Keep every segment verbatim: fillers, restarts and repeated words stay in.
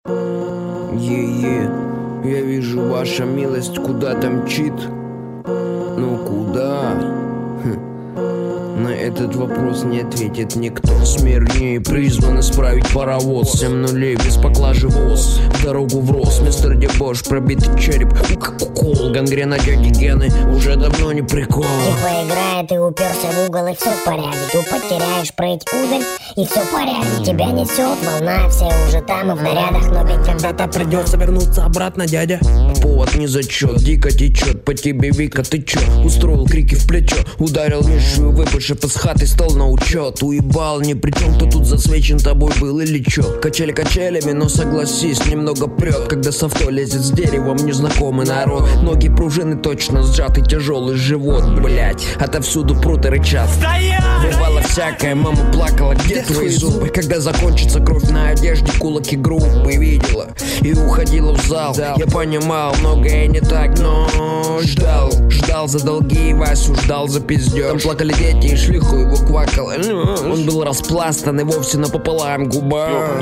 Е-е, я вижу, ваша милость куда-то мчит. Ну куда? Хм. На этот вопрос не ответит никто. Смирнее призван исправить паровоз. Семь нулей без поклажи воз. В дорогу врос, мистер Дебош, пробитый череп. Укол, гангрена дяди Гены. Уже давно не прикол. Типа играет и уперся в угол, и все в порядке. Тупо теряешь прыть удаль, и все в порядке. Тебя несет волна, все уже там и в нарядах. Но ведь когда-то придется вернуться обратно, дядя. Повод не зачет, дико течет по тебе, Вика, ты чё? Устроил крики в плечо, ударил мишу и выпавший из хаты стал на учет. Уебал, ни при чем, кто тут засвечен тобой был или чё? Качели качелями, но согласись, немного прет, когда с авто лезет с деревом незнакомый народ. Ноги пружины точно сжатый тяжелый живот, блять, отовсюду прут и рычат. Бывало всякое, мама плакала, где твои зубы? Когда закончится кровь на одежде, кулаки группы видела и уходила в зал. Я понимал, многое не так, но ждал, ждал за долги, Васю ждал за пиздёж. Там плакали дети и шлиху его квакала. Он был распластан и вовсе напополам губа.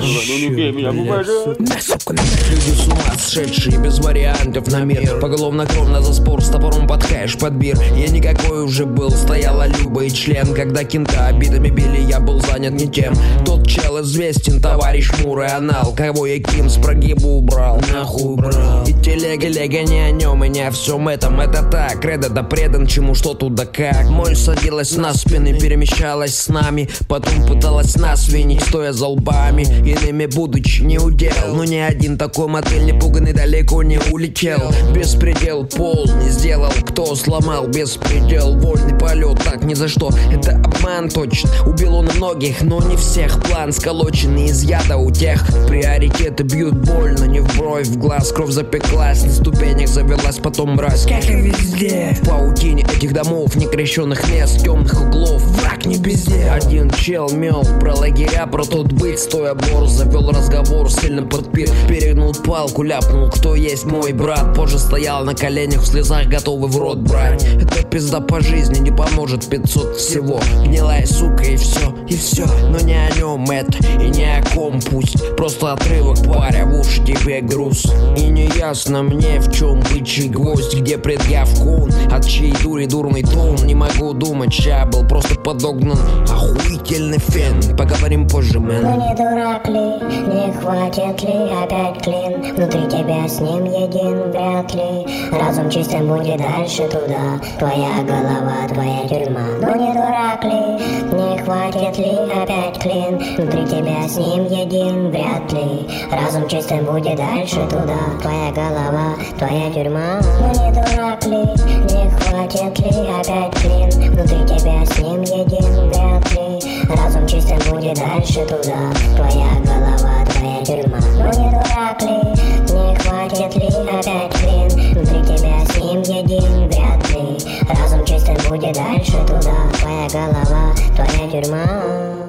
Люди с ума сшедшие, без вариантов на мир. Поголовно кровно за спор, с топором под хэш, под бир. Я никакой уже был, стояла Люба и член. Когда кента обидами били, я был занят не тем. Тот чел известен, товарищ Мур и Анал. Кого я ким с прогибу убрал, нахуй брал. И телега, лега не о нем и не о всем этом. Это так, Реда да предан, чему что тут да как. Моль садилась на спины, перемещалась с нами. Потом пыталась нас винить, стоя за лбами. Иными будучи не удел. Но ни один такой мотель непуганный далеко не улетел. Беспредел полный сделал, кто сломал беспредел. Вольный полет, так ни за что. Это обман точно. Убил он многих, но не всех. План сколоченный из яда у тех. Приоритеты бьют больно, не в бровь, в глаз. Кровь запеклась, на ступенях завелась, потом мразь. Как и везде. В паутине этих домов, некрещенных мест, темных углов. Враг не бездел. Один чел мел про лагеря, про тот быть. Стоя бор, завел разговор, сильно подпир. Перегнул палку, ляпнул, кто есть мой брат. Позже стоял на коленях, в слезах, готовый в рот брать. Это пизда по жизни, не поможет пятьсот всего. Гнилая сука и все, и все. Но не о нем это, и не о ком пусть. Просто отрывок, паря, в уши тебе груз. И не ясно мне, в чем бычий гвоздь, где предъявку он. От чьей дури дурный тон, не могу думать, ща был просто подогнан охуительный фен. Поговорим позже, мэн. Ну не дурак ли, не хватит ли опять клин? Внутри тебя с ним един, вряд ли. Разум чистым будет дальше туда. Твоя голова, твоя тюрьма. Ну не дурак ли, не хватит ли опять клин? Внутри тебя с ним един, вряд ли. Разум чистым будет дальше туда. Твоя голова, твоя тюрьма. Ну не дурак ли, не хватит ли опять клин? Внутри тебя с ним един, вряд ли. Разум чистым будет дальше туда. Твоя голова, твоя тюрьма. Ну не дурак ли, не хватит ли опять клин? Внутри тебя с ним един, вряд ли. Разум чистым будет дальше туда. Твоя голова, твоя тюрьма.